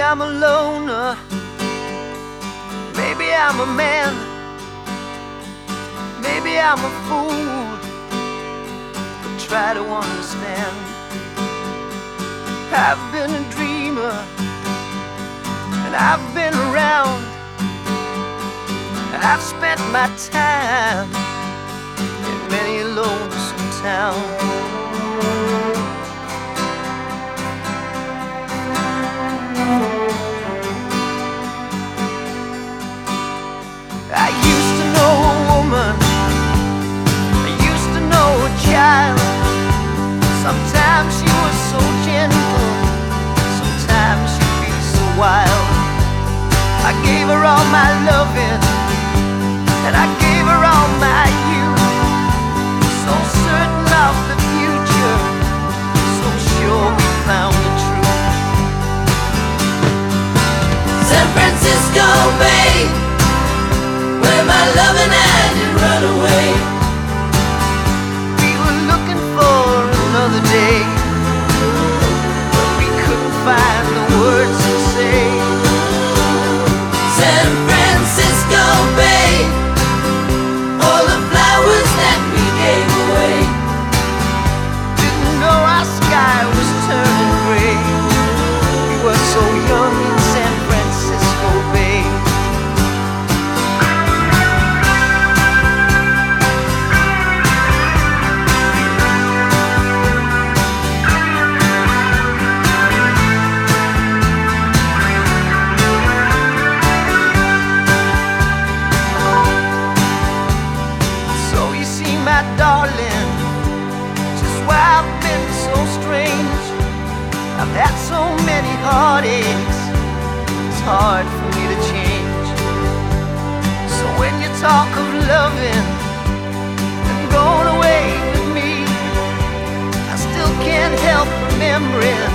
I'm a loner, maybe I'm a man, maybe I'm a fool, but try to understand. I've been a dreamer, and I've been around. I've spent my time in many a lonesome town. I used to know a woman, I used to know a child. Sometimes she was so gentle, sometimes she'd be so wild. I gave her all my loving, and I gave her all my youth. So certain of the future, so sure we found the truth. San Francisco Bay, where my loving had to run away. We were looking for another day, but we couldn't find the words to say. San Francisco Bay, all the flowers that we gave away. Didn't know our sky was turning gray. We were so young in San Francisco Bay. My darling, just why I've been so strange. I've had so many heartaches, it's hard for me to change. So when you talk of loving and going away with me, I still can't help remembering